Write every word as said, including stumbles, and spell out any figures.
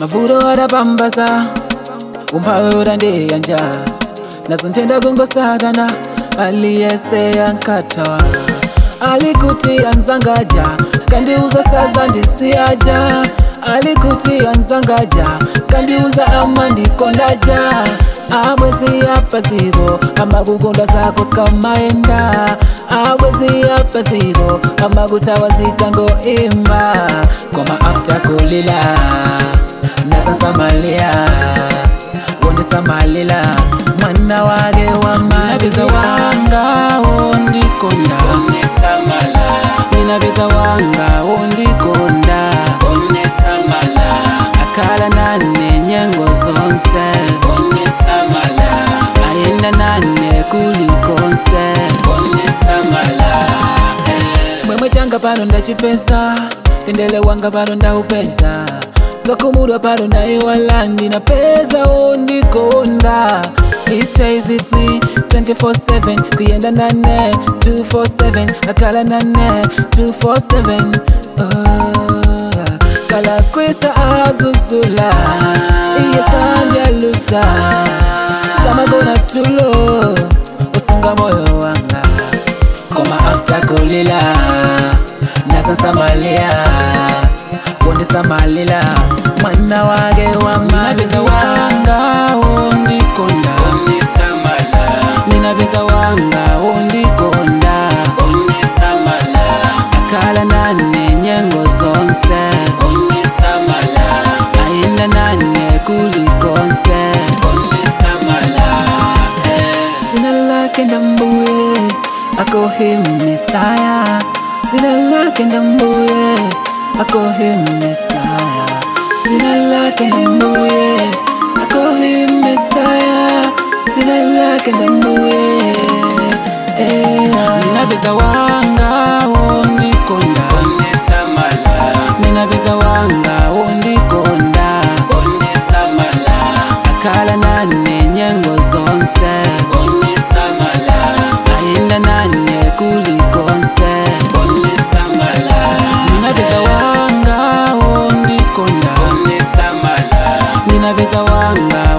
Mavuto adapambasa umphawi utandiyanja nazo ntenda kungosatana aliyese yankathawa alikuti anzangaja kandiuza saza ndisiyaja alikuti anzangaja kandiuza ama ndikondaja abwezi apazivo amakukonda zako sikamaenda abwezi apazivo amakutawazika ngoimba koma after kulila nasasamalia wondisamalila mwana wake wa mabeza wanga wondikonda Onesamala, ninabeza wanga wondikonda onesamala, akala nane nyengo zonse onesamala, ayenda nane kulikonse onesamala, eh. chimwemwe changa pano ndachipeza tendele wanga pano ndaupeza zokumudwa pano naiwala ndinapeza wondikonda. He stays with me twenty-four seven kuyenda nane two four seven akala nane two four seven oh, kala kwisa azuzula iye sandya lusa samagona tulo usunga moyo wanga koma after kulila nasasamalia wondisamalila mwana wake wa mabeza wanga wondikonda Onesamala, ninabeza wanga wondikonda onesamala, akala nane nyengo zonse onesamala, ayenda nane kulikonse onesamala, eh. zina lake ndambuye akohim Mesaya zina lake ndambuye akohim Mesaya zina lake ndambuye akohim Mesaya zina lake ndambuye eh ninabeza wanga wondikonda Onesamala, ninabeza wanga wondikonda onesamala, akala nane nyengo zonse onesamala, ayenda nane kulikonse onesamala, ninabeza wanga wondikonda onesamala, ninabeza wanga